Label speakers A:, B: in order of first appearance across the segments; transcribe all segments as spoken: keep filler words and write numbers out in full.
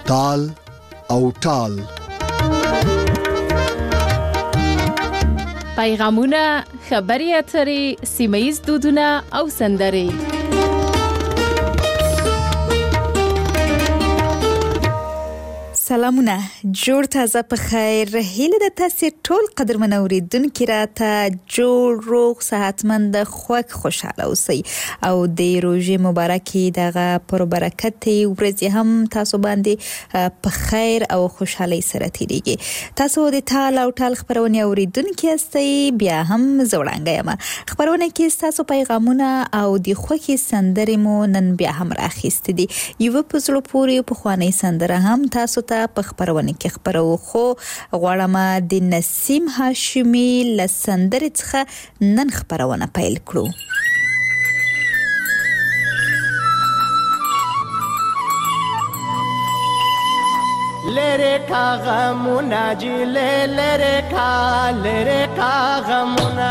A: تال او ټال.
B: پیغامونه، خبري اترې، سیمه‌ییز دودونه او سندرې.
C: سلامونه، جوړ تازه په خیر. هیله د تاسو ټول قدرمن اوریدونکو راته جوړ روغ صحتمند خوښ خوشاله اوسئ او د روزې مبارکي دغه پر برکت ورځ هم تاسو باندې په خیر او خوشحالي سره تیریږي. تاسو د تال او ټال خبرونه اوریدونکو استئ، بیا هم زوړانګه یم. خبرونه کې تاسو پیغامونه او د خوښي سندرې مو نن بیا هم راخېست دي. یو په زړه پورې په خواني سندره هم تاسو ته په خبرونه کې خبرو خو غواړم د نسیم هاشمي لسندرې څخه نن خبرونه پیل کړو.
D: لره کا غمونا جی لره کا لره کا غمونا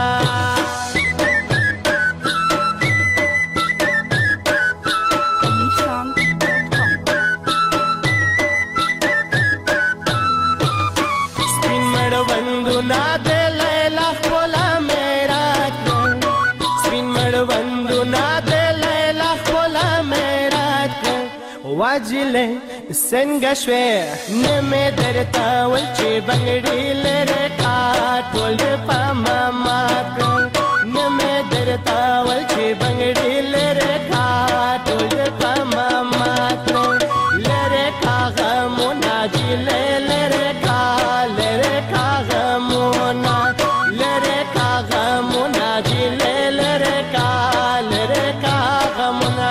D: واجله څنګه شوې نه مې درته ول چې بنګړي لره کا ټول په ماما نه مې درته ول چې بنګړي لره کا ټول په ماما لره کا غمونا جی لره کا لره کا غمونا لره کا غمونا جی لره کا لره کا غمونا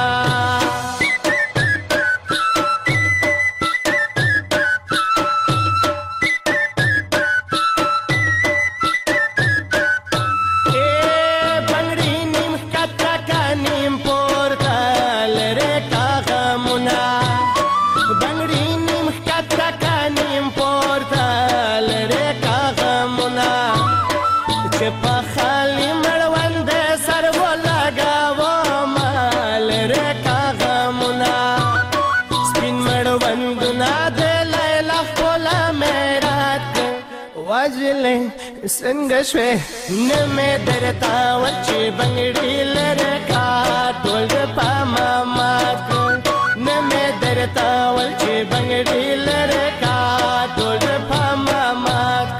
D: څنګه شوې نه مې درته ول چې بنګړي لره کا ټول په ماما نه مې درته ول چې بنګړي لره کا ټول په ماما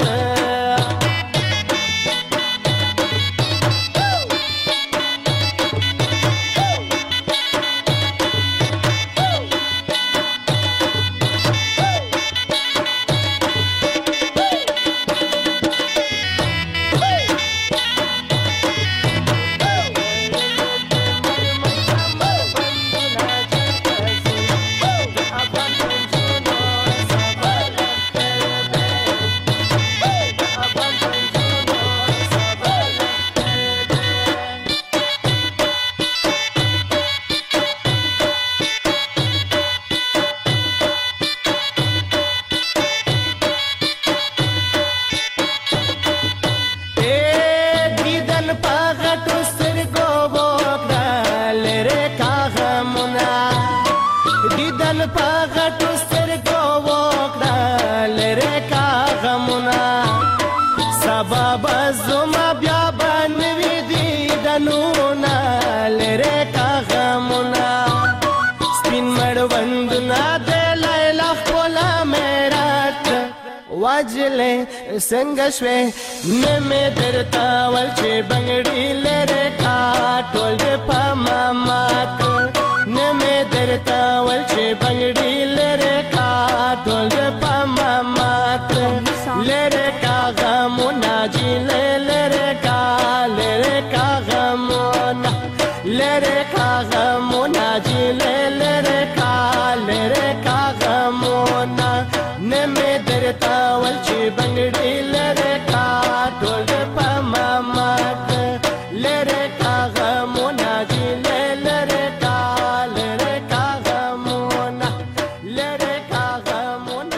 D: واجله څنګه شوې نه مې درته ول چې بنګړي لره کا ټول په ماما نه مې درته ول چې بنګړي لره کا ټول په ماما لره کا غمونا جی لره کا لره کا غمونا لره کا غمونا جی لره کا لره کا غمونا نه مې درته ول چې بنګړي لره کا ټول په ماما لره کا غمونا جی لره کا لره کا غمونا لره کا غمونا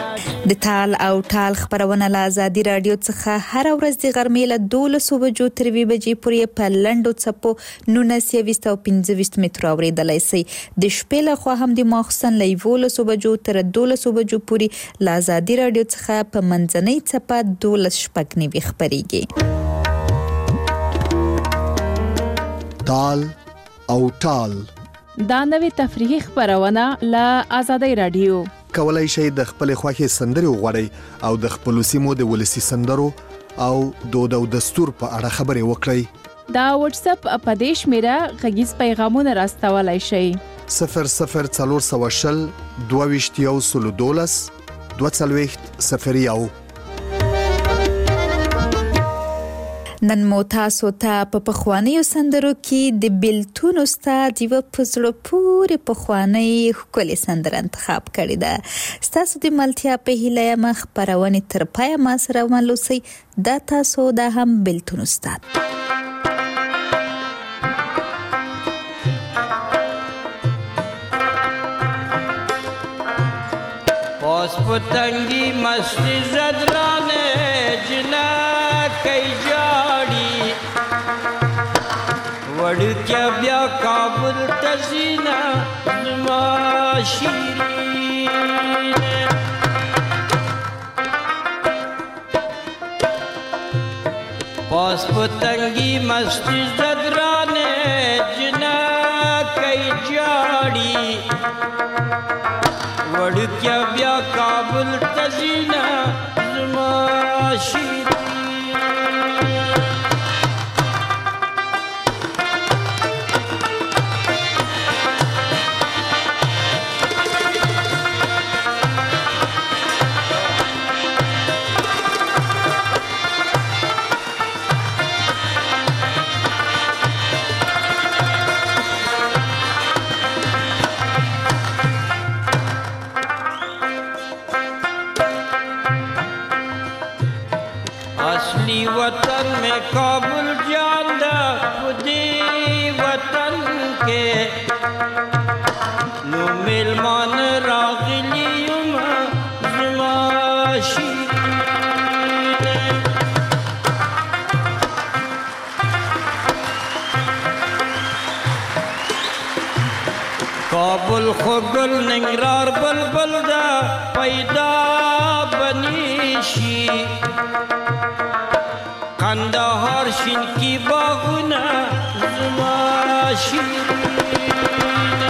C: د تال او ټال خبرونه له ازادي راډیو څخه هر ورځ د غرمې له دولسو بجو تر یوې بجې پورې په لنډو څپو نولس یویشت او پنځه ویشت مترو اورېدلی شئ. د شپې لخوا هم د ماخوستن له یولسو بجو تر دولسو بجو پورې له ازادي راډیو څخه په منځنۍ څپه دولس شپږ نوي خپرېږي.
A: تال او ټال
B: دا نوې تفریحي خبرونه له ازادي راډیو.
A: کولای شئ د خپل خوښې سندرې وغواړئ او د خپل سیمو د ولسی سندرو او دود او دستور په اړه خبرې وکړئ.
B: دا واتس اپ په دې شمیره غږیز پیغامونه راستولای شئ.
A: صفر صفر څلور سوه شل دوه ویشت یو سلو دولس دوه څلوېښت صفر یو.
C: نن مو تاسو ته په پخوانیو سندرو کې د بیلتون استاد یو په زړه پورې پخوانی ښکلې سندره انتخاب کړې ده. ستاسو د ملتیا په هیله یم خپرونې تر پایه ما سره وملوسئ. دا تاسو دا هم بیلتون استاد.
E: پاس پتنگی مستی زدرانه جنا کئی جاڑی وڑکیا بیا کابل تزینا زما شیرین پاس پتنگی مستی زدرانه جنا کئی جاڑی وڑکیا بیا کابل تزینا زما شیرین اصلی وطن میں کابل جاندہ خودی وطن کے نو ملمان راغلیم زما شیرین کابل خوگل ننگرار بلبل دا پیدا بنیشی کندهار شین کی باغونه زما شیرین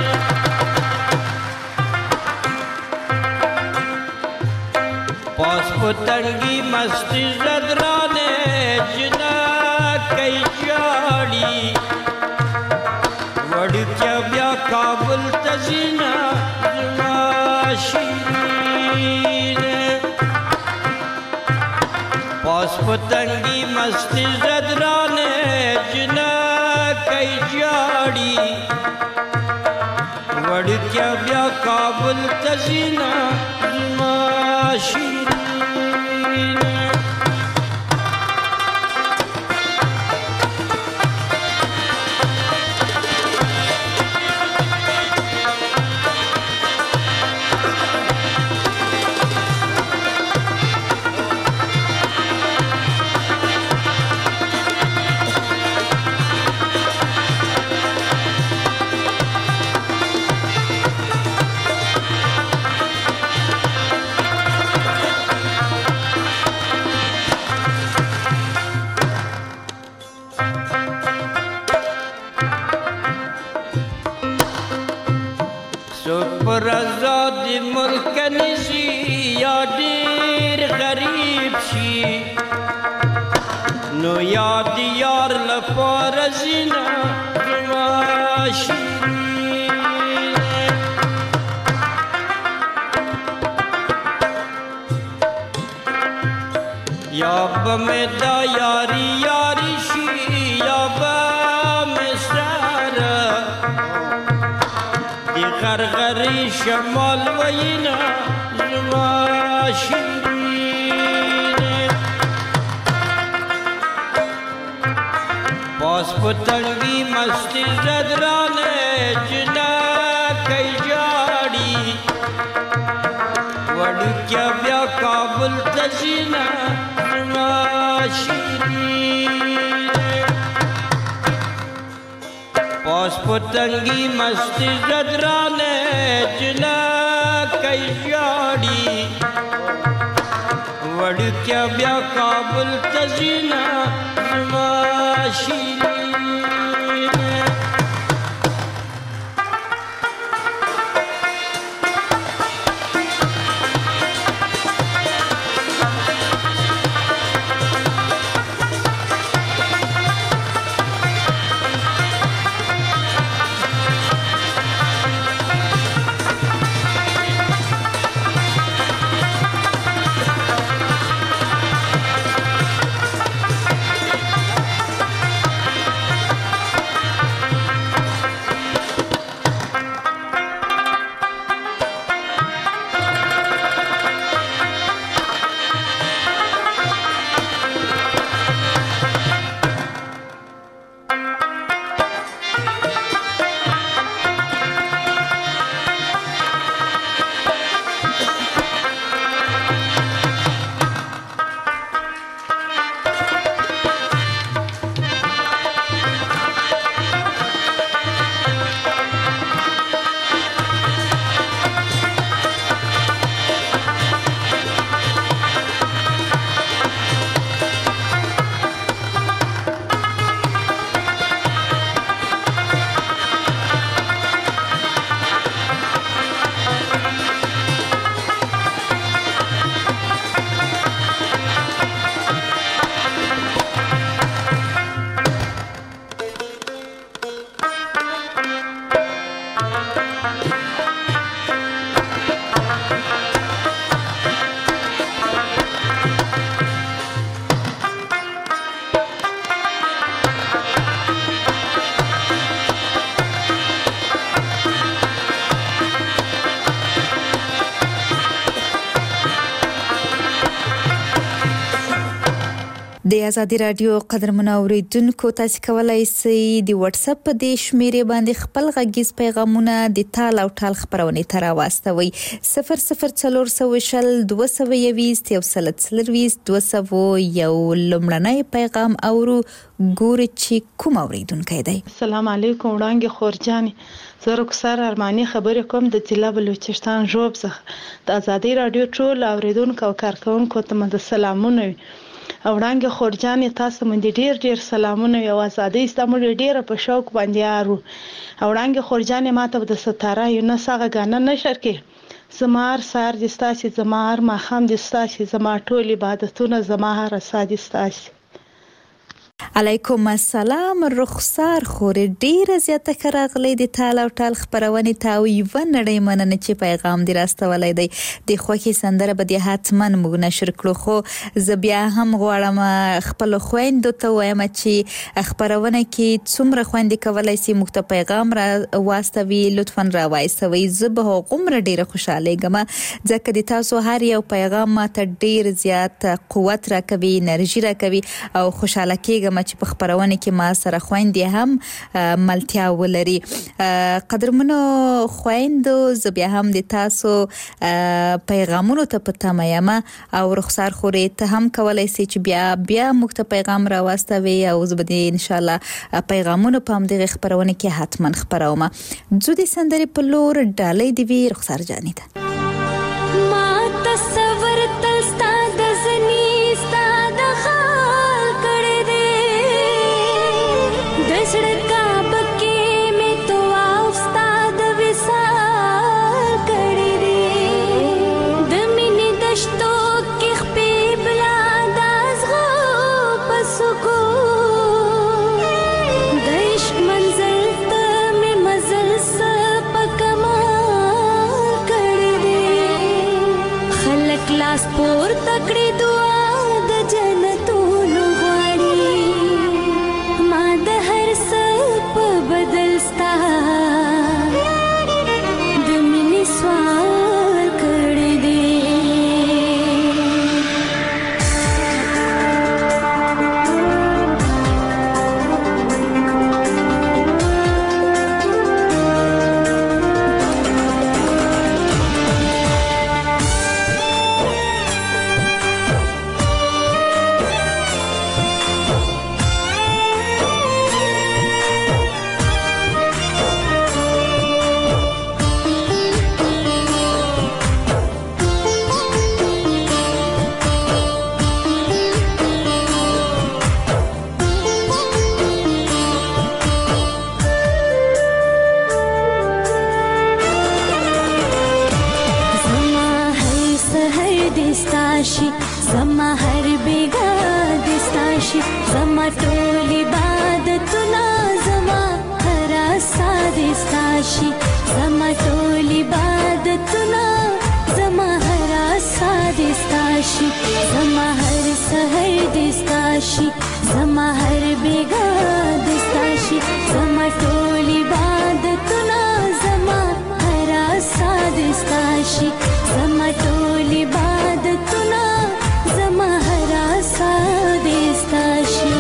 E: پاس پتنگی مستی زدرانه جنا کئی جاڑی وڑکیا بیا کابل تزینا زما شیرین پاس پتنگی مستی زدرانے جنا کئی جاڑی وڑکیا بیا کابل تزینا زما شیرین پر ازاد ملک نشی یا دیر غریب شی نو یاد یار لپارزینا زما شیرین یا بمیدا یاری یاری شی یا بمسر غرغری شمال وینا زما شیرین پاس پتنگی مستی زدرانے جنا کئی جاڑی وڑکیا بیا کا کابل تزینا ماشینی پاس پتنگی مستی زدرانے جلا کئی جاڑی وڑ کیا بیا کابل تزینا ماشینی
C: د ازادي رادیو قدرمنو اوریدونکو تاسو کولای شئ د واتس اپ په دې شمیرې باندې خپل غږیز پیغامونه د تال او ټال خبرونه تر واستوي صفر صفر څلور سوه شل دوه سوه یویست یو سل څلرویست دوه سوه یو لمړنی پیغام اورو ګور چې کوم اوریدونکو دی.
F: السلام علیکم وړانګې خورجانې زه رخسار ارماني خبرې کوم د ضلع بلوچستان ژوب څخه د ازادي رادیو ټول اوریدونکو او کارکونکو ته مد سلامونه وي. وړانګې خورجانې تاسو باندې ډیر ډیر سلامونه او ازادي استعمال ډیر په شوق باندې یارو. وړانګې خورجانې ماته د ستاره یو نه ساغه غانه نشر کې زمار سار د ستاسي زمار ما خام د ستاسي زما ټول عبادتونه زما هر سادي ستاسي.
C: علیکم السلام رخسار خورې ډیره زیاته کراغلې د تال او ټال خبرونه تاو یو نړۍ مننه چې پیغام دی راستولای دی د خوخي سندره به د حتمن موږ نشر کړو خو ز بیا هم غواړم خپل خويندو ته وایم چې خبرونه کې څومره خويندې کولای سي موږ ته پیغام را واستوي لطفا را وایسوي زه به غومره ډیره خوشاله ګم ځکه د تاسو هر یو پیغام ماته ډیر زیات قوت راکوي انرژي راکوي او خوشاله کېږم چې په خبرونه کې ما سره خويندې هم ملتیا ولري. قدرمنو خويندو زه بیا هم د تاسو پیغامونو ته پته مېم او رخسار خورې ته هم کولای سي چې بیا بیا موږ ته پیغام را واستوي او زه به ان شاء الله پیغامونو په همدغه خبرونه کې حتما خبروم. زه د سندرې په لور ډالۍ دی وی رخسار جانې ده
G: ما تصور تلستا د زنی ستا د خال کړه دشڑکا بکی میں تو آفستاد وصال کڑی دی دمین دشتو کی خپی بلاد از غو پسکو دشک منزل تا میں مزل سا پکمال کڑی دی دستاشي زما هر بیگا دستاشي زما ټول عبادتونه زما هر اسا دستاشي زما ټول عبادتونه زما هر اسا دستاشي زما هر سحر دستاشي زما هر بیگا دستاشي زما ټول عبادتونه زما هر اسا دستاشي زما ټول عبادتونه زما هر اسا دستاشي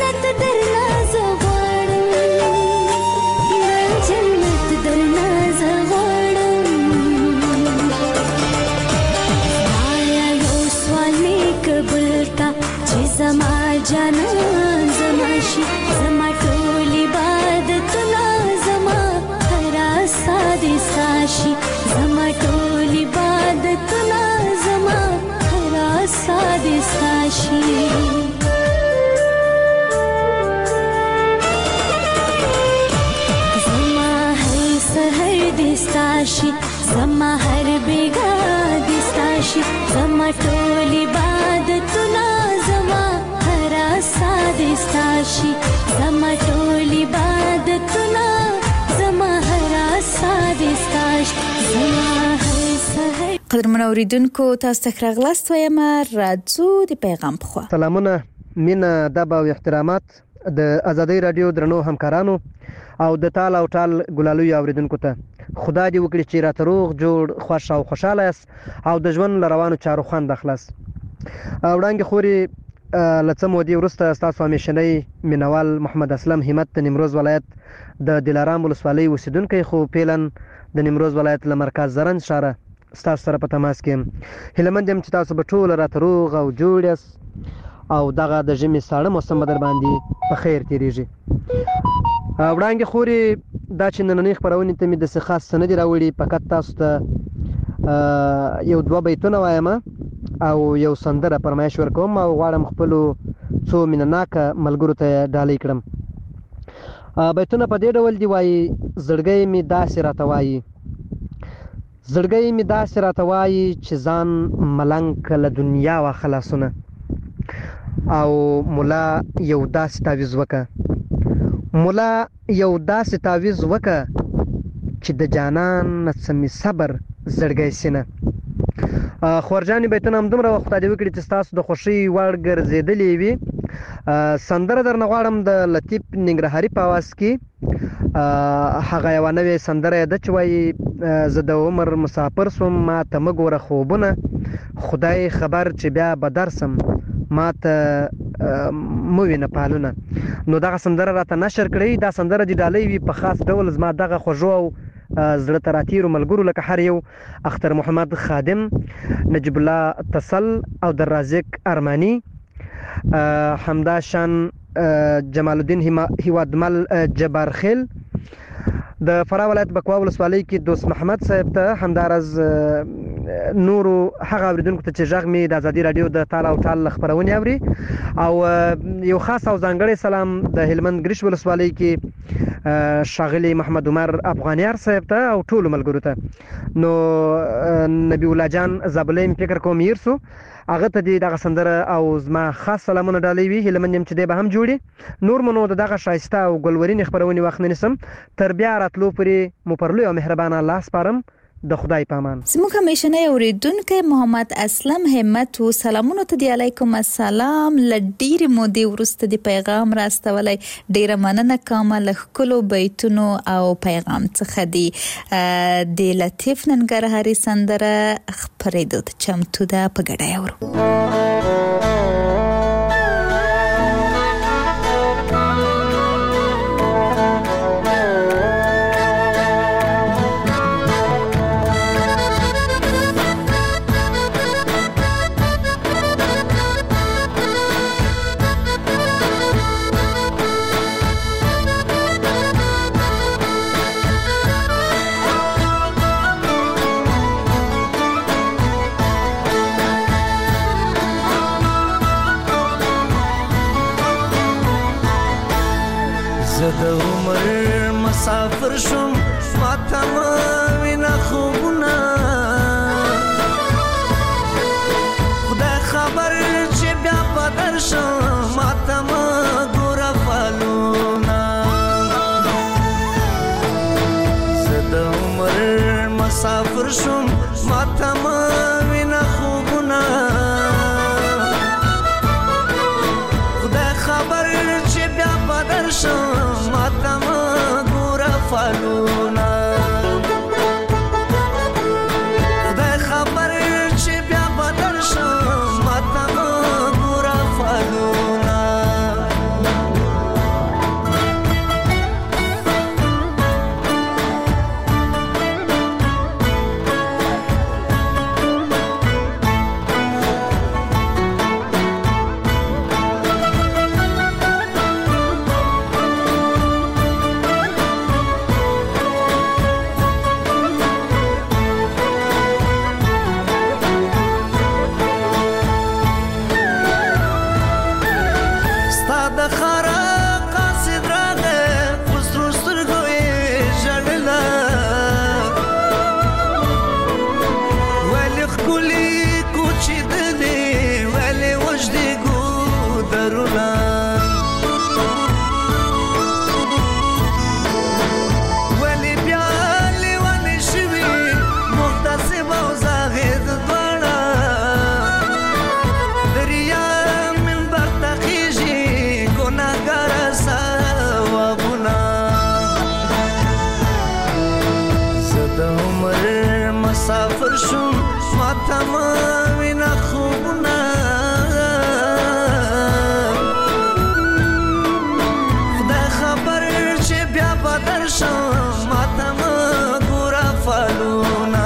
G: جنت درنا زغړم د جنت درنا زغړم آیا یو سوال می قبلتا چې زما جانان زما شي زما ټول عبادتونه زما هر ساده ساشي زما ټول عبادتونه زما هر ساده ساشي دستاشي زما هر بیگا دستاشي زما ټول عبادتونه زما هر ساده دستاشي زما ټول عبادتونه زما هر ساده دستاشي زما هر سحر.
C: قدرمن اوریدونکو تاسو ته راغلاست وایم راځو د پیغام په خوا.
H: سلامونه مینه ادب او احترامات د ازادۍ رادیو درنو همکارانو او د تال او ټال ګلالوی اوریدونکو ته خدای دې وکړي چې راته روغ جوړ خوښ او خوشاله یاست او د ژوند له روانو چارو خوند اخلاص. وړاندې خوري له څه مودې وروسته ستاسو همیشنی مینوال محمد اسلم همت د نیمروز ولایت د دلارام ولسوالۍ اوسیدونکی خو پیلن د نیمروز ولایت له مرکز زرنج ښاره ستاسو سره په تماس کې یم. هیله مند یم چې تاسو به ټول راته روغ او جوړ یاست او دغه د ژمي ساړه موسم به در باندې په خیر تیریږي. وړاندې خوري دا چې نننۍ خپرونې ته مې داسې خاص څه نه دي راوړي، فقط تاسو ته یو دوه بیتونه وایم او یو سندره فرمایش ورکوم او غواړم خپلو څو مینهناکه ملګرو ته یې ډالۍ کړم. بیتونه په دې ډول دي وایي: زړګی مې داسې راته وایي زړګی مې داسې راته وایي چې ځان ملنګ که له دنیا وا خلاصونه او ملا یو داسې تعویض وکړه ملا یو داسې تعویض وکړه چې د جانان نه څه مې صبر زړګی سینه. خورجانې بیتونه همدومره وخت خدای دې وکړي چې ستاسو د خوښۍ وړ ګرځېدلې وي. سندره درنه غواړم د لطیف ننګرهاري په اواز کې. هغه یوه نوې سندره یې ده چې وایي: زه د عمر مسافر سوم ما ته مه ګوره خوبونه خدای خبر چې بیا به درسم ما ته مه وینه پالونه. نو دغه سندره راته نشر کړئ. دا سندره دې ډالۍ وي په خاص ډول زما دغه خوږو او زړه ته راتیرو ملګرو لکه هر یو اختر محمد خادم، نجیب الله تسل او در رازق ارمانی، همداشان جمال الدین هیوادمل جبارخیل، د فراه ولایت بکوا ولسوالۍ کې دوست محمد صاحب ته، همدارز نورو هغه اوریدونکو ته چې غږ مې د ازادي رادیو د تال او ټال خپرونې اوري، او یو خاص او ځانګړی سلام د هلمند ګریش ولسوالۍ کې ښاغلي محمد عمر افغانیار صاحب ته او ټولو ملګرو ته. نو نبی الله جان زابلۍ مې فکر کوم هیر سو، هغه ته دې دغه سندره او زما خاص سلامونه ډالۍ وي. هیله مند یم چې دی به هم جوړي. نور مو نو د دغه ښایسته او ګلورینې خپرونې وخت نه نیسم، تر بیا راتلو پورې مو پر لوی او مهربانه الله سپارم. د خدای پامان.
C: زموږ همیشنی اوریدونکی محمد اسلم همت و سلامونو ته دی علیکم السلام. له ډېرې مودې وروسته د پیغام راستولی، ډېره مننه کومه له ښکلو بیتونو او پیغام څخه دی. د لطیف ننګرهاري سندره خپرېدو ته چمتو ده، په ګډه یې اورو.
D: زه د عمر مسافر شوم ماته مه وینه خوبونه خدای خبر چې بیا به درشم ماته مه ګوره فالونه. زه د عمر مسافر شوم ماته مه وینه خوبونه خدای خبر چې بیا به درشم ماته مه ګوره فالونه. خدای خبر چې بیا به درشم ماته مه ګوره فالونه.
I: شم ماته مه ګوره فالونه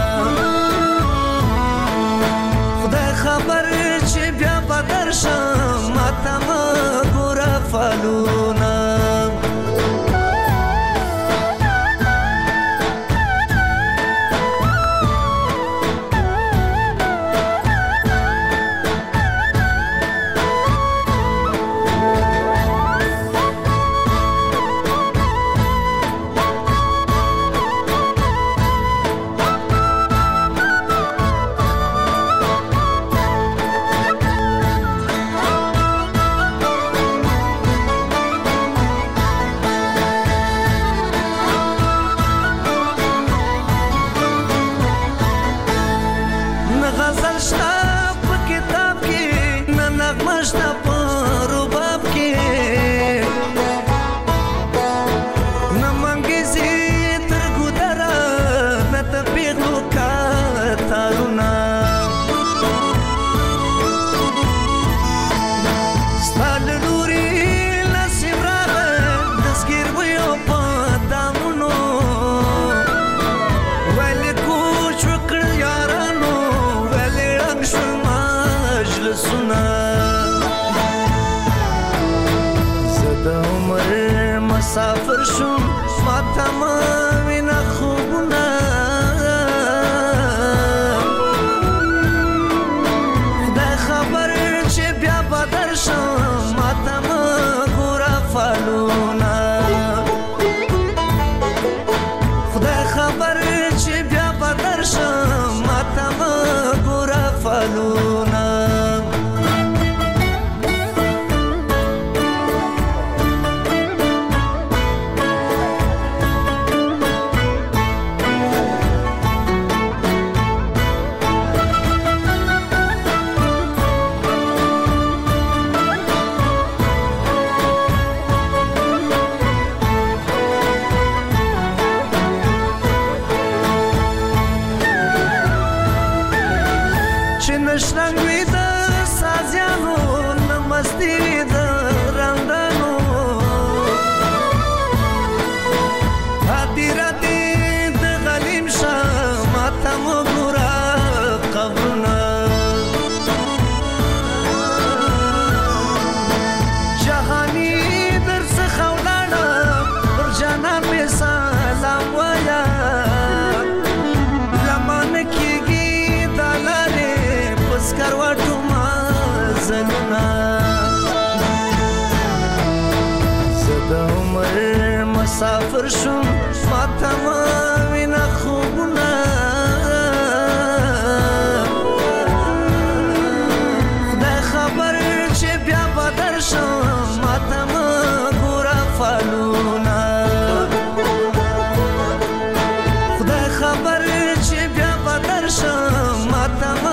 I: خدای خبر چې بیا به درشم ماته مه ګوره فالونه مسافر شوم ماته مه وینه خوبونه خدای خبر چې بیا به درشم ماته مه ګوره فالونه خدای خبر چې بیا به درشم ماته مه ګوره فالونه نشنګ وي د سازیانو نه مستي وي د رندانو هاتي راتي د غلیم شه ماته مه ګوره قبرونه جهاني درڅخه ولاړم پر جانان مې سلام وایم لمانه کېږي دا لارې سکروټو مزلونه زه د عمر مسافر شوم ماته مه وینه خوبونه خدای خبر چې بیا به درشم ماته مه ګوره فالونه خدای خبر چې بیا به درشم ماته مه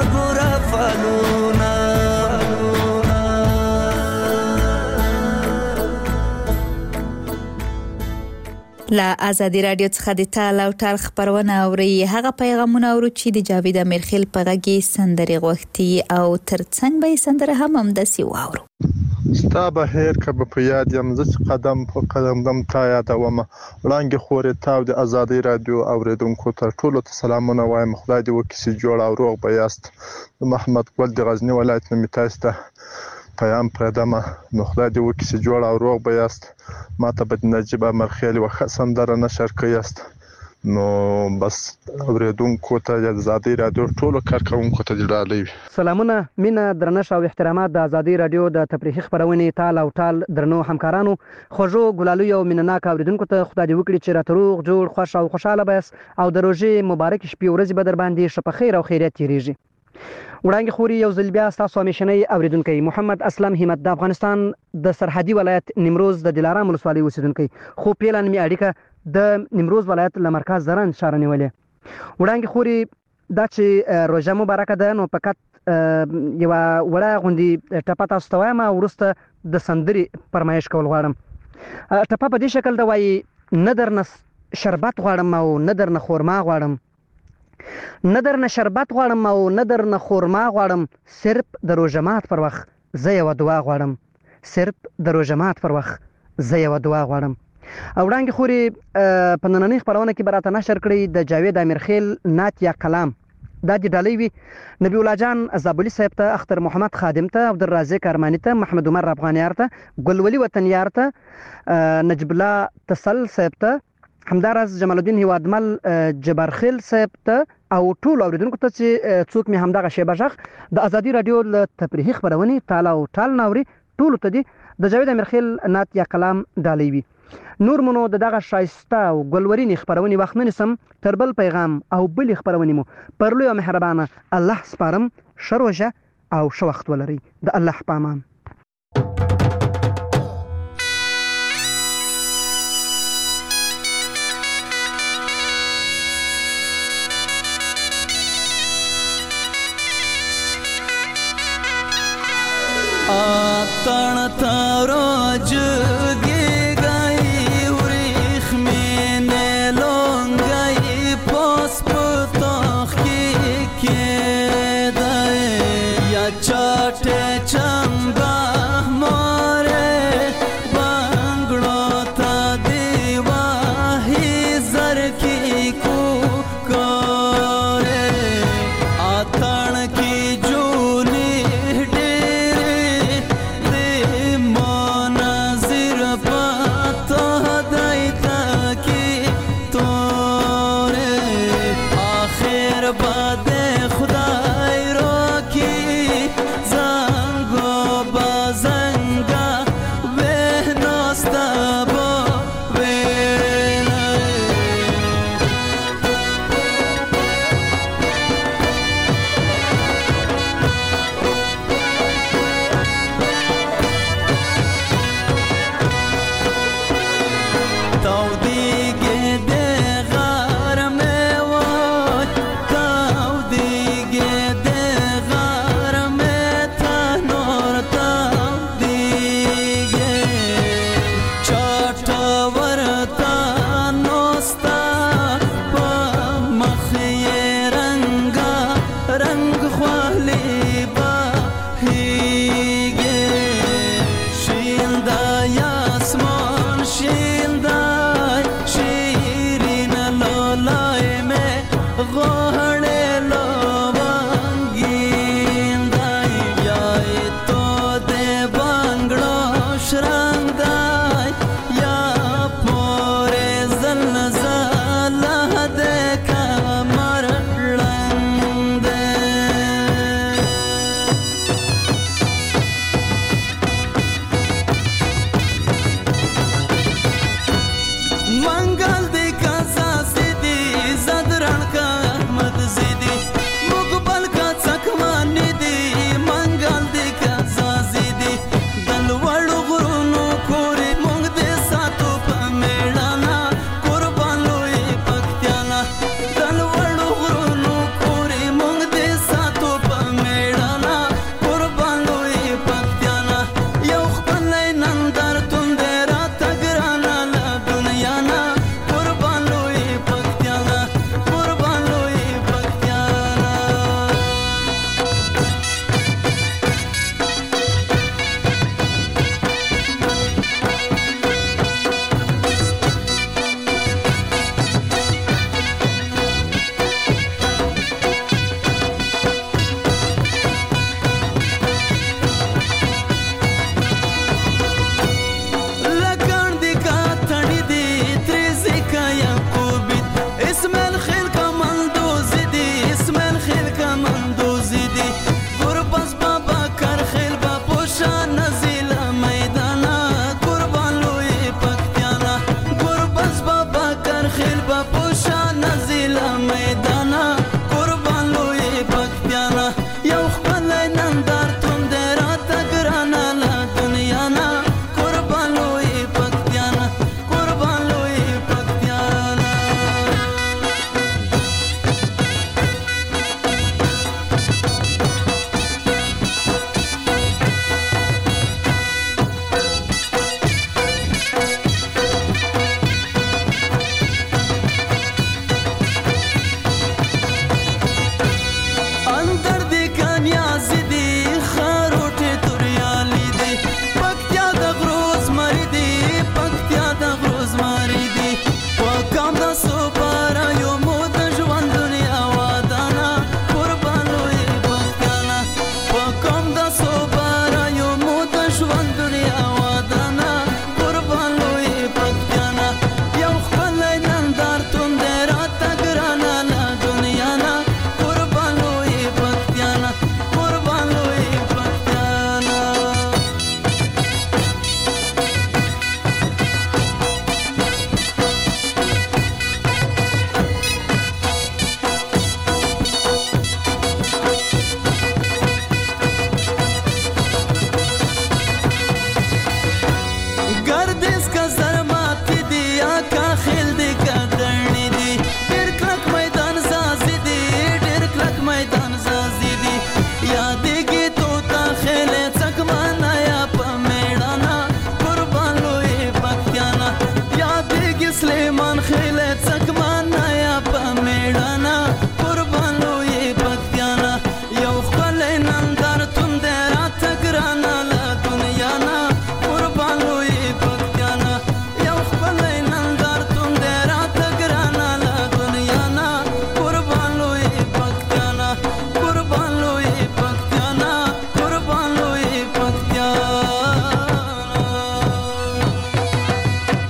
C: له ازادي رادیو څخه د تال او ټال خبرونه اوري هغه پیغامونه اورو چې د جاوید امیرخیل په غږی سندري غوښتي او ترڅنګ به سندره هم همداسي واورو
J: ستا به هیر کبه په یاد یم زه چې قدم په قدم دم تا یادوم وړانګې خورې تاو د ازادي رادیو اوریدونکو ته ټولو ته سلامونه وایم خدای دې وکړي چې جوړ او روغ به یاست محمد ګل د غزنی ولایت نه می تاسو ته پیام پردمه نو خدای دې وکړي چې جوړ او روغ به یاست ماته به نجیب امرخیل وخت سندره نشر کړئ نو بس اوریدونکو ته د ازادي رادیو ټولو کارکونکو ته ډالۍ
H: سلامونه مینه درنښت او احترامات د ازادي رادیو د تفریحي خبرونې تال او ټال درنو همکارانو خوږو ګلالو او مینناک اوریدونکو ته خدای دې وکړي چې راته روغ جوړ خوښ او خوشاله بس او د روژې مبارک شپې ورځې به در باندې شپه خیر او خیریت تیریږي وړانګې خوري یو ځل بیا ستاسو همیشنی اوریدونکی محمد اسلم همت د افغانستان د سرحدي ولایت نیمروز د دلارام ولسوالۍ اوسیدونکی خو پیلان می اړیکه د نیمروز ولایت له مرکز زرن ښار نیولې وړانګې خوري دا چې روژه مبارکه ده نو فقط یو وړه غوندي ټپه تاسو ته وایم وروسته د سندري فرمایش کول غواړم ټپه په دې شکل د وایي نه درنه شربت غواړم او نه درنه خورما غواړم نه درنه شربت غواړم او نه درنه خورما غواړم صرف د روژه مات پر وخت زه یو دعا غواړم صرف د روژه مات پر وخت زه یو دعا غواړم وړانګې خورې په نننۍ خپرونه کې به راته نشر کړي د جاوید امیرخیل نعت یا کلام. دا د ډالۍ وي نبی الله جان زابلي صاحب ته، اختر محمد خادم ته، عبدالرازق ارماني ته، محمد عمر افغانیار ته، ګلولي وطنیار ته، نجب الله تسل صاحب ته، همداراز جمال الدین هیوادمل جبارخیل صاحب ته او ټول اوریدونکو ته چې څوک مې همدغه شیبه غږ د ازادي رادیو له تفریحي خپرونې ټال او ټال ناوري ټولو ته دي د جاوید امیرخیل نعت یا کلام ډالۍ وي. نور مو نو د دغه شایسته او ګلورینې خپرونې وخت نه نیسم، تر بل پیغام او بلې خپرونې مو پر لوی او مهربانه الله سپارم. ښه روژه او ښه وخت ولرئ. د الله په امان.
I: اتن تاروج گی گئی وریخ میں نے لون گئی پوس پتاخ کی کے دائے یا چاٹے چمبا مارے بانگڑو تا دیواہی زر کی کو کارے اتن کی جولی منگل دی کا زازی دی دل وړو غرونو کور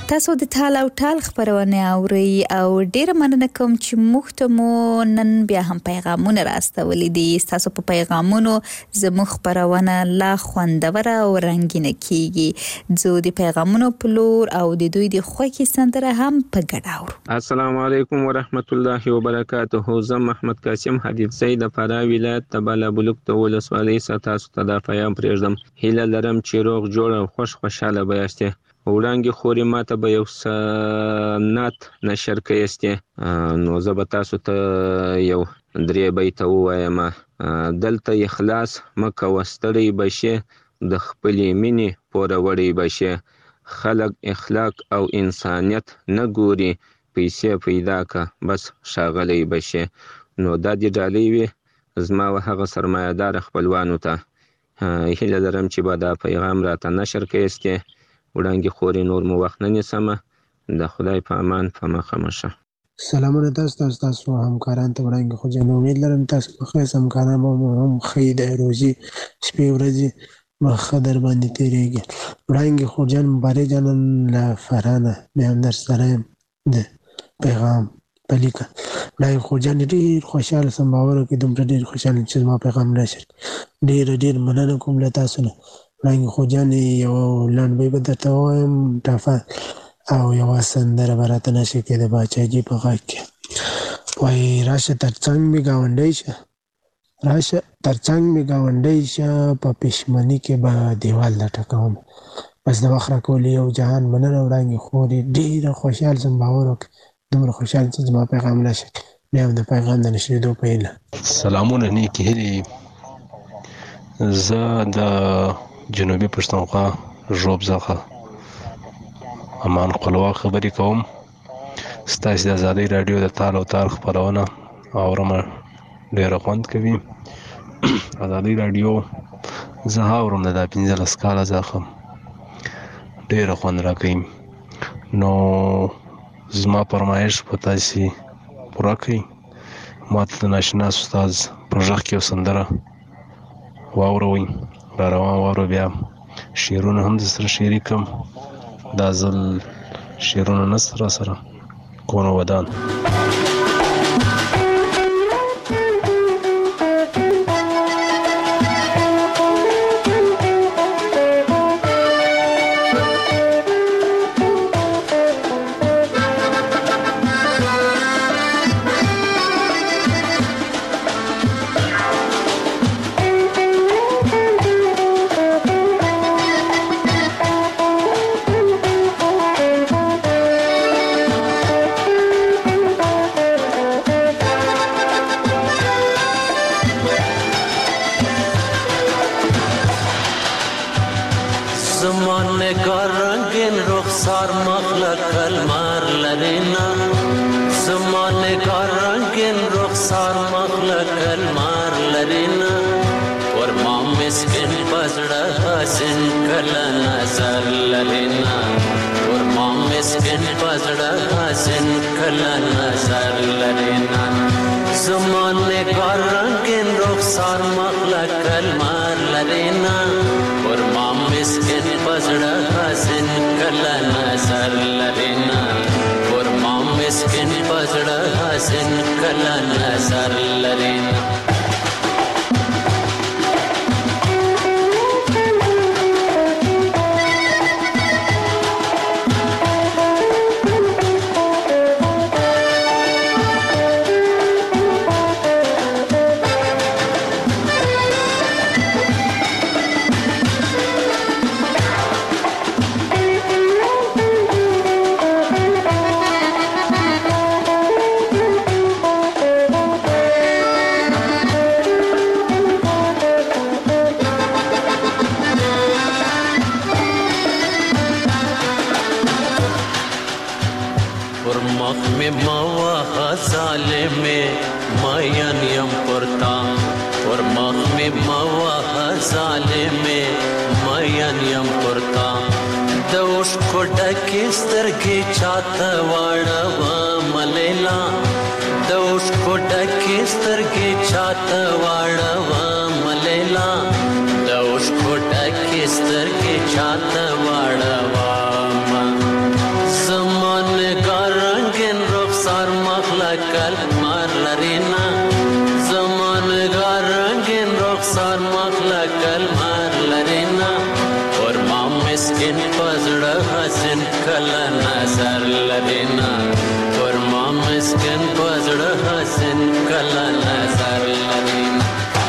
C: تاسو د ټال او ټال خبرونه اوري او ډیر مننه کوم چې موږ ته مو نن بیا هم پیغامونه راستولې دي. تاسو په پیغامونو زموږ خبرونه لا خوندور او رنگینه کیږي. زه د پیغامونو په لور او د دوی د خوښي سندره هم په ګډه اورو.
K: السلام علیکم ورحمت الله وبرکاته. زه محمد قاسم حدیث زید د فراه ولایت د بالابلوک د ولسوالۍ څخه تاسو ته د پیغام پرېږدم. هیله لرم چې روغ جوړ او خوش خوشاله به یاستئ. وړاندې خوري ماته به یو سنت نشر کړئ، نو زه به تاسو ته یو درې بیته ووایم. دلته اخلاص مه کوه ستړی به شې، د خپلې مینې پوروړی به شې. خلک اخلاق او انسانیت نه ګوري، پیسې پیدا که بس ښاغلی به شې. نو دا دې ډالۍ وي زما و هغه سرمایه‌دار خپلوانو ته. هیله لرم چې به دا پیغام راته نشر کړئ. وړاندې خوري نور مو وخت نه نیسمه. د خدای په امان په مخه مشه.
L: سلامونه تاسو ته، تاسو همکاران ته وړاندې خو جن امید لرم تاسو په خیر همکاران مو هم خیر د روزي شپې ورځې مخه در باندې تیریږي. وړاندې خو جن مبارک جان له فرانه مې هم در سره د پیغام پلیکه. وړاندې خو جان ډېر خوشاله سم باور کې دومره ډېر خوشاله چې زما پیغام راشي. ډېر ډېر مننه کوم له تاسو نه. وړاندې خو جان یو لنډۍ به درته ووایم ټافه او یوه سندره به راته نشي کېده باچاجي په غږ کې. وایي راشه تر څنګ مې ګاونډی شه، راشه تر څنګ مې ګاونډی شه، په پښمني کې به دیوال لټکوم. بس د وخت راکولو یو جهان مننه. وړاندې خورې ډېره خوشحال سم باور وکړې دومره خوشحال چې زما پیغام راشي. بیا هم د پیغام د نشرېدو په هیله.
M: سلامونه نیکې هیلې. زه د جنوبي پښتونخوا ژوب څخه امان خپلواک خبرې کوم. ستاسې د ازادۍ راډیو د تال او تال خپرونه اورم، ډېره خوند کوي. ازادۍ راډیو زه اورم د دا پنځلس کاله څخه، ډېره خوند راکوي. نو زما فرمایش په تاسې پوره کړئ. ما ته د ناشنا استاد په غږ کې یو سندره واوروئ، را روان واورو. بیا شعرونه هم د سره شریکم. دا ځل شعرونه نسته را سره کونه ودان.
N: سترګې چاته واړوم کلمار لرینا زمانگار رنگین رخسار مخلا کلمار لرینا ورما مسکین پزړه حسن کلا نظر لرینا ورما مسکین پزړه حسن کلا نظر لرینا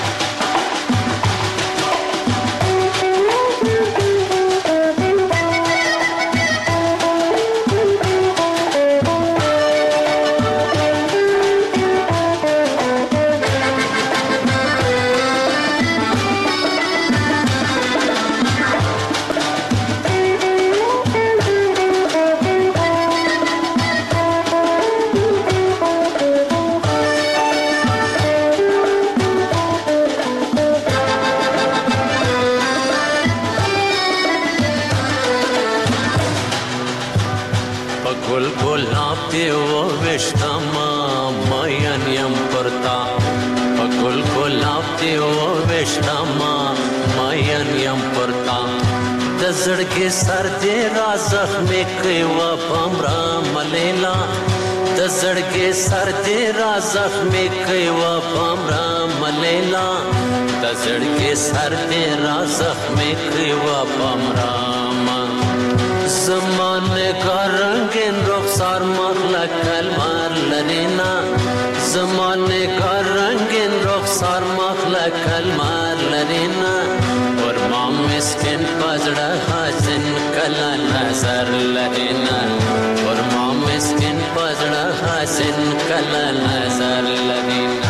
N: زړګي سر دې را زخمي کوي و پمرا ملیلا د زړګي سر دې را زخمي کوي و پمرا ملیلا د زړګي سر دې را زخمي کوي و پمرا زمانه کا رنگین رخسار مخلا کلمار لرینا زمانه کا رنگین رخسار مخلا کلمار لرینا ورما مسکین پزړه حسن کلا نظر لرینا ورما مسکین پزړه حسن کلا نظر لرینا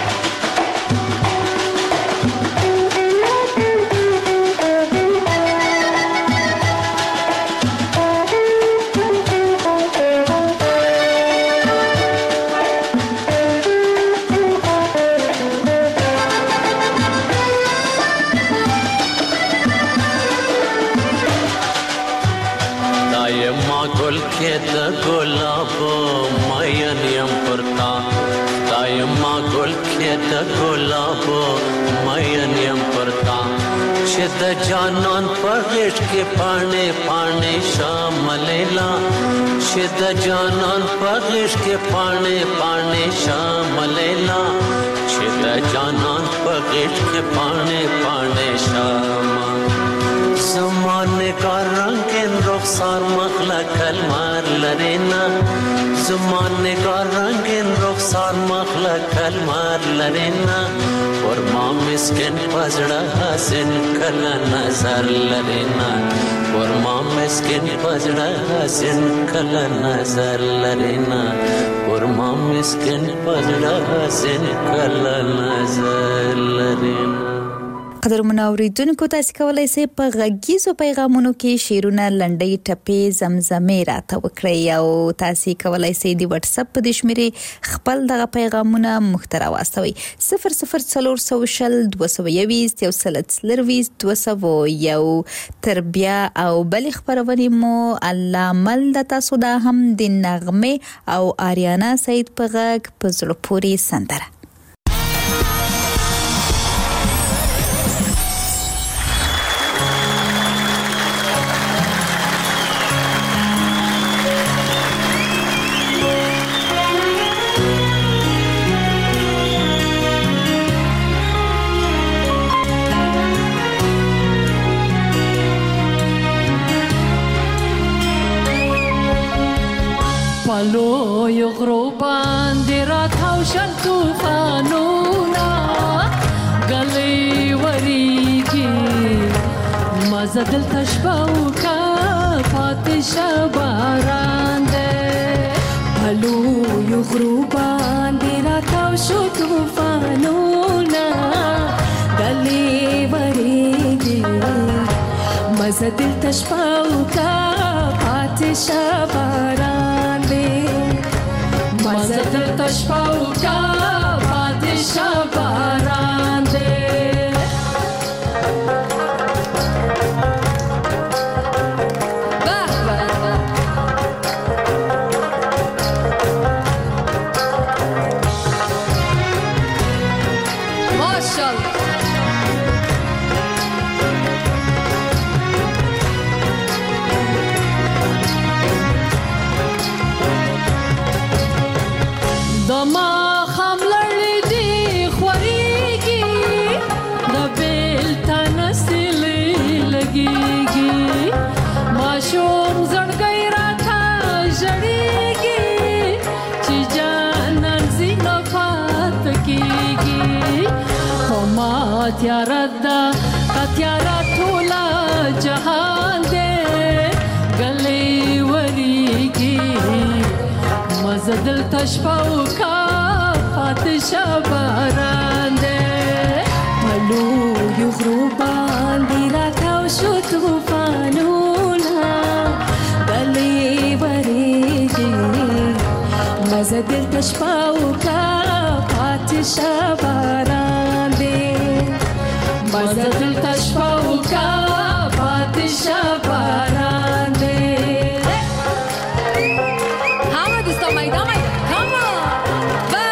N: د جانان پغش کې پاڼې پاڼې شاملیلا چې د جانان پغش کې پاڼې پاڼې شاملیلا چې د جانان پغش کې پاڼې پاڼې شام زمانه کا رنگین رخسار مخلا کلمار لرینا زمانه کا رنگین رخسار مخلا کلمار لرینا ورما مسکین پزړه حسن کلا نظر لرینا ورما مسکین پزړه حسن کلا نظر لرینا ورما مسکین پزړه حسن کلا نظر لرینا
C: قدر منوریدونکو تاسو کولای شئ په غږیزو پیغامونو کې شیرونه لنډۍ ټپې زمزمې راته وکړئ او تاسو کولای شئ د واتس اپ په شمیرې خپل دغه پیغامونه مختر واستوي صفر صفر څلور سوه شل دوه سوه یویشت یو سل څلرویشت دوه سوه یو تربیه او بل خبرونه مو الله مل د تاسو دا هم د نغمه او آریانا سعید په غږ په زړه پورې سندره
O: لوی غرو باندې راتاو شل طوفانونه ګلې وریږي مزه دلته شپه وکړه پاتې شه باران دی په لوی غرو باندې راتاو شو طوفانونه ګلې وریږي مزه دلته شپه وکړه پاتې شه باران مزه دلته شپه وکړه پاتې شه باران دی ماشاءالله تیارا دا تیارا ټولا جهان دې غلې وریږي مزه دلته شپه وکا پاتې شه باران دې پلو یو غرو باندې راکاو شو طوفانونه غلې وریږي مزه دلته شپه وکا پاتې شه باران دې مزه دلته شپه وکا پاتې شه باران دې حامد استا مایدا مایدا کم با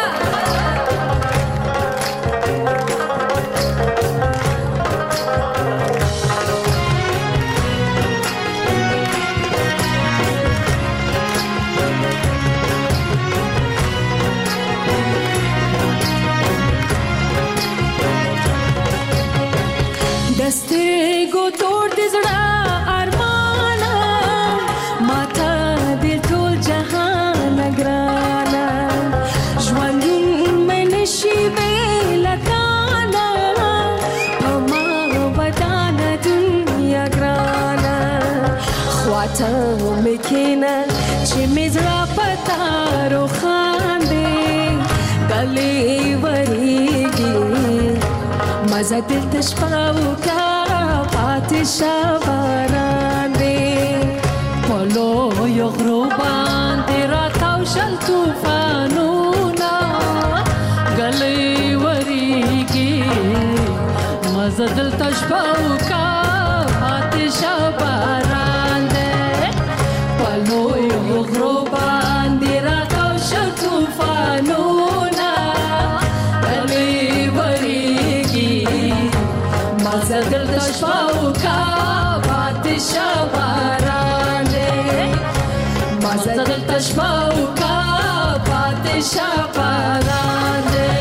O: دسترګو تور دې زړه ارمانه ماته دې ټول جهان ګرانه ژوندون مې نشي بېله تانه په ما ودانه دنیا ګرانه خواته مې کښېنه چې مې زړه په تا روښانده ګلې وریږي مزه دلته شپه وکا پاتې شه باران دې په لویو غرو باندې راتاو شل طوفانونه ګلې وریږي مزه دلته شپه وکا پاتې شه باران دې په لویو غرو باندې راتاو شل طوفانونه ګلې وریږي مزه دلته شپه وکا پاتې شه باران دې مزه دلته شپه وکا پاتې شه باران دې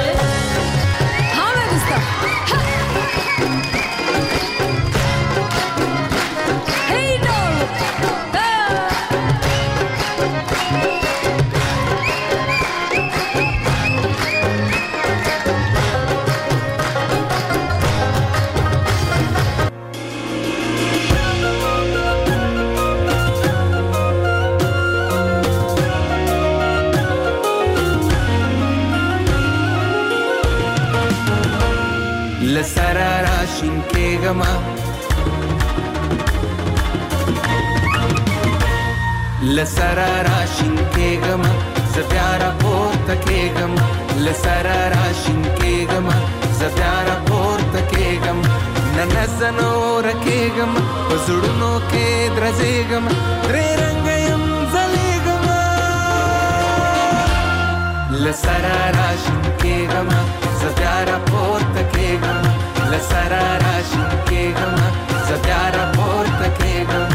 O: حامد استا هی ډول
P: لسرا راشین کېږما لسرا راشین کېږما زه بیا راپورته کېږم لسرا راشین کېږما زه بیا راپورته کېږم نن زه نوره کېږم په زړونو کې درځېږم درې رنګه یم ځلېږمه لسرا راشین کېږما زه بیا راپورته کېږم لسرا راشین کېږم زه بیا راپورته کېږم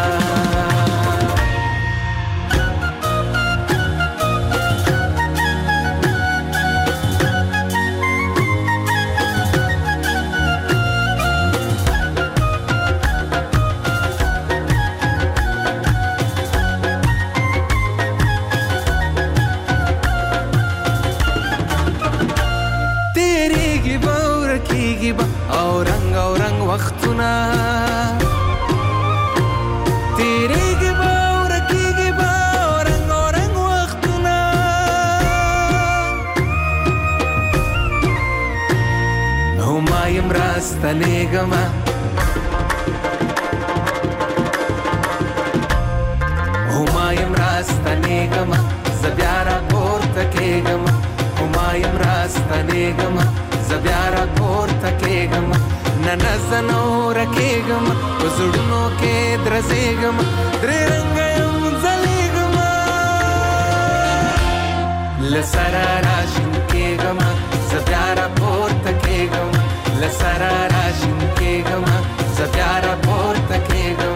P: او رنگ او رنگ وختونه تیریږي به او رکیږي به او رنگ او رنگ وختونه او ما یم راستنېږمه او ما یم راستنېږمه زه بیا راپورته کېږم او ما یم راستنېږمه زه بیا راپورته کېږم نن زه نوره کېږم په زړونو کې درځېږم درې رنګه یم ځلېږم له سره راشین کېږم زه بیا راپورته کېږم له سره راشین کېږم زه بیا راپورته کېږم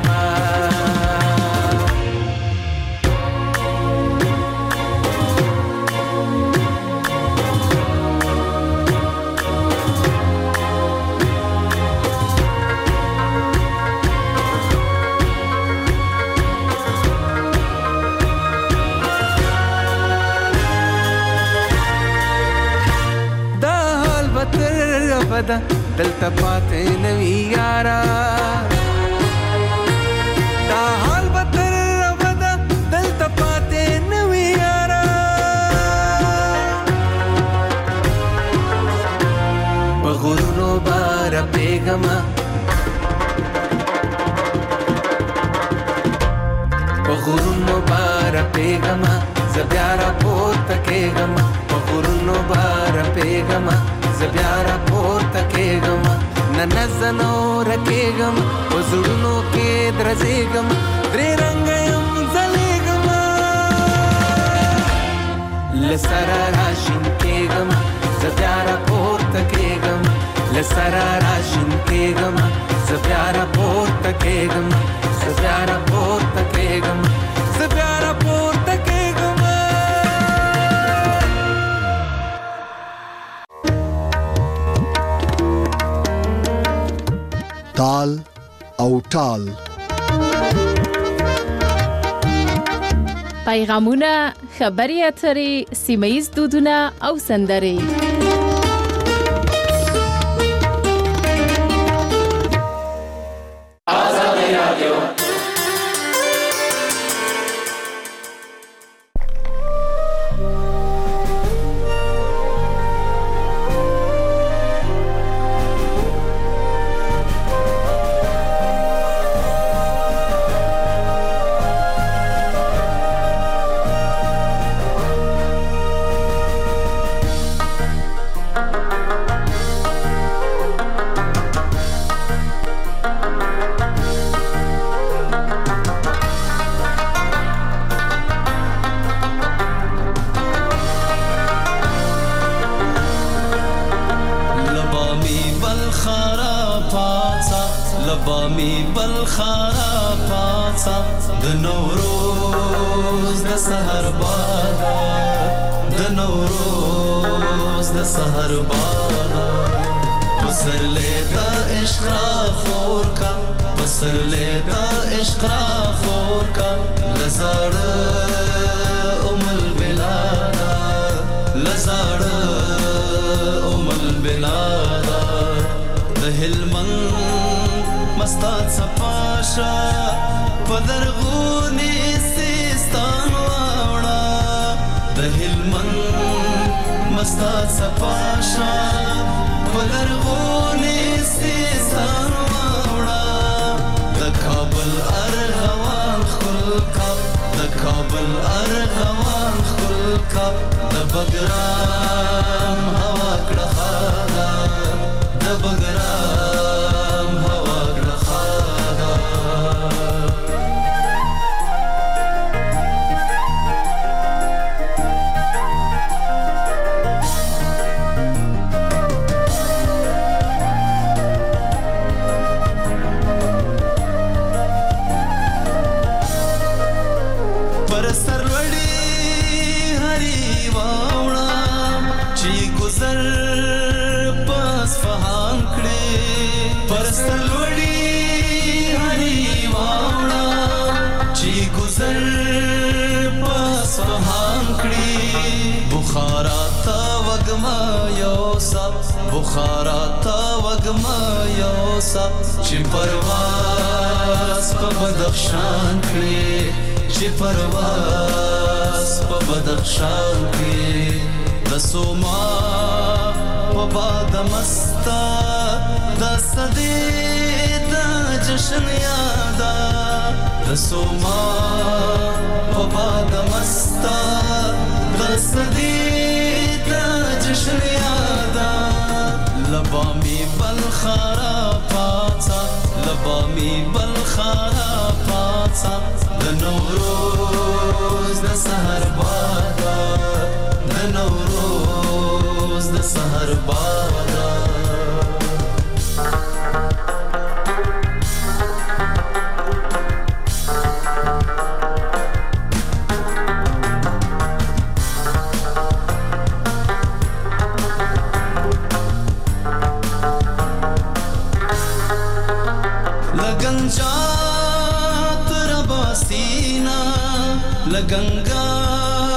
P: بده دلته پاتې نوي یارا دا حال به تر ابده دلته پاتې نوي یارا په غرونو به رپېږمه په غرونو به رپېږمه زه بیا راپورته کېږمه په غرونو به رپېږمه زه بیا راپورته کېږمه نه نه زه نوره کېږم په زړونو کې درزېږم درې رنګه یم ځلېږمه له سره راشین کېږمه زه بیا راپورته کېږم له سره راشین کېږمه زه بیا راپورته کېږمه زه بیا راپورته کېږمه زه بیا راپورته کېږمه
A: تال او ټال
B: پیغامونه، خبري اترې، سیمه ییز دودونه او سندرې.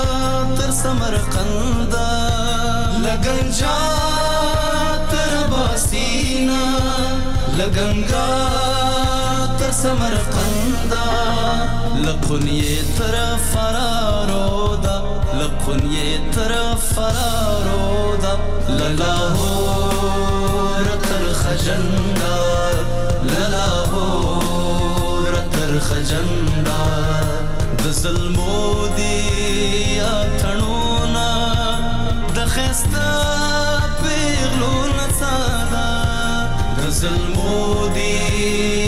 I: لګنجا تر سینا لګنګا تر سمرقندا لقنیه تر فرارودا لقنیه تر فرارودا للاهور تر خجندا للاهور تر خجندا د ظلمو دی اتنونا د خستا پیغلو نڅادا د ظلمو دی